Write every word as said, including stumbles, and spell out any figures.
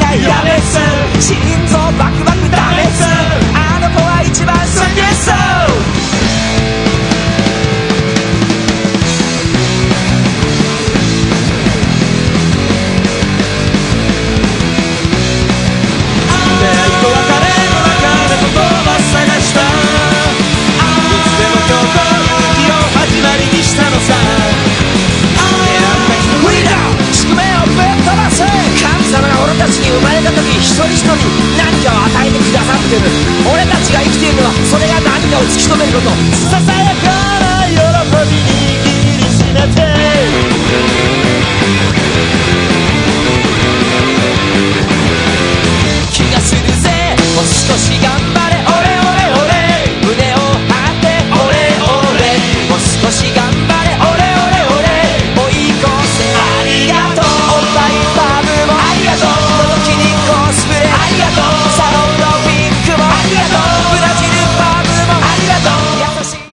がやめす心臓バクバクダメすあの子は一番好きそう生まれた時一人一人何かを与えてくださってる俺たちが生きているのはそれが何かを突き止めることささやかな喜びに握りしめて